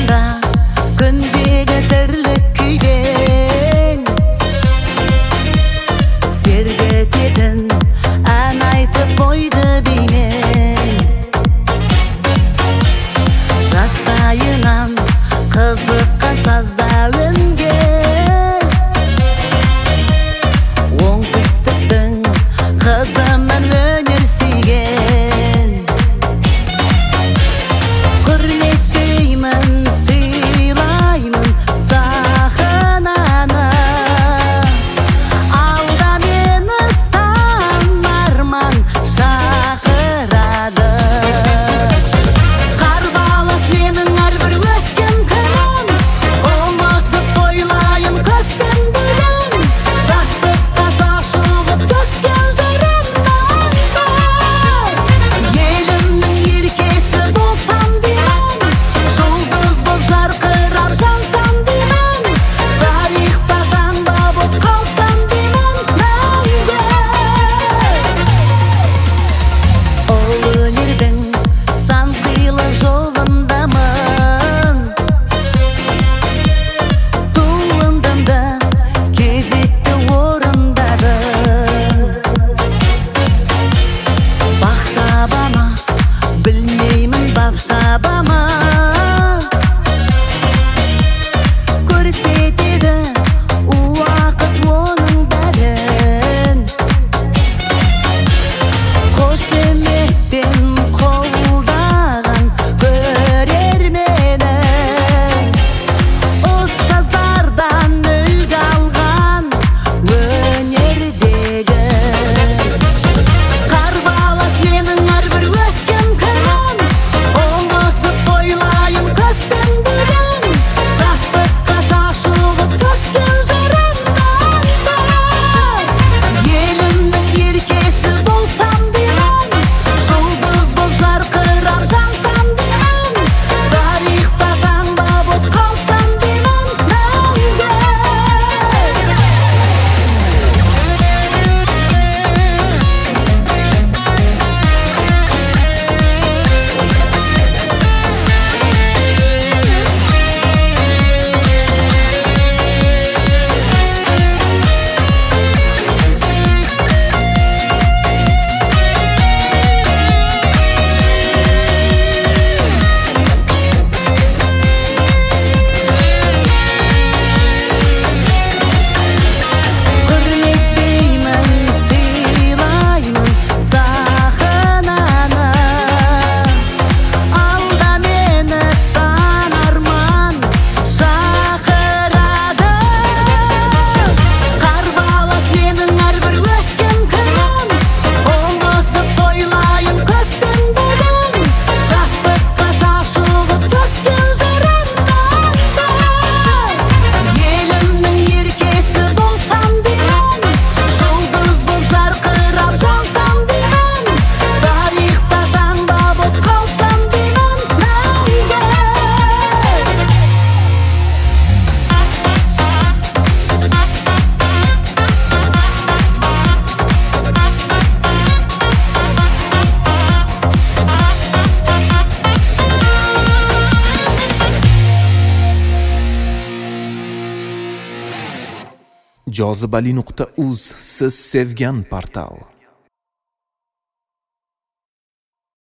Жолында күндегі тірлік күйбең, сергітетін ән айтып қойды бейнең. Жастайынан қызыққан сазда өнген, оңтүстіктің қызымын өнер сүйген. Құрметтеймін, сыйлаймын сахнаны, алда мені сан арман шақырады. Қарбалас менің әрбір өткен күнім, ұмытып ойлайын көппен бүгін. Шаттыққа шашылып төккен жырымнан да, елімнің еркесі болсам деймін, жұлдыз боп жарқырап жансам деймін, тарихта таңба боп қалсам деймін мәңгі. Ол өнердің сан қилы жолындамын, туындымды кезекті орындадым. Бақ шаба ма, білмеймін бақ шаба ма, көрсетеді уақыт оның бәрін. Қошеметпен қолдаған көрермені, ұстаздардан үлгі алған өнердегі. Қарбалас менің әрбір өткен күнім, ұмытып ойлайын көппен бүгін. Шаттыққа шашылып төккен жырымнан да, елімнің еркесі болсам деймін, жұлдыз боп жарқырап жансам деймін, тарихта таңба боп қалсам деймін мәңгі. Құрметтеймін, сыйлаймын сахнаны, алда мені сан арман шақырады. Қарбалас менің әрбір өткен күнім, ұмытып ойлайын көппен бүгін. Шаттыққа шашылып төккен жырымнан да, елімнің еркесі болсам деймін, жұлдыз боп жарқырап жансам деймін, тарихта таңба боп қалсам деймін мәңгі. Jozibali.uz siz sevgan portal.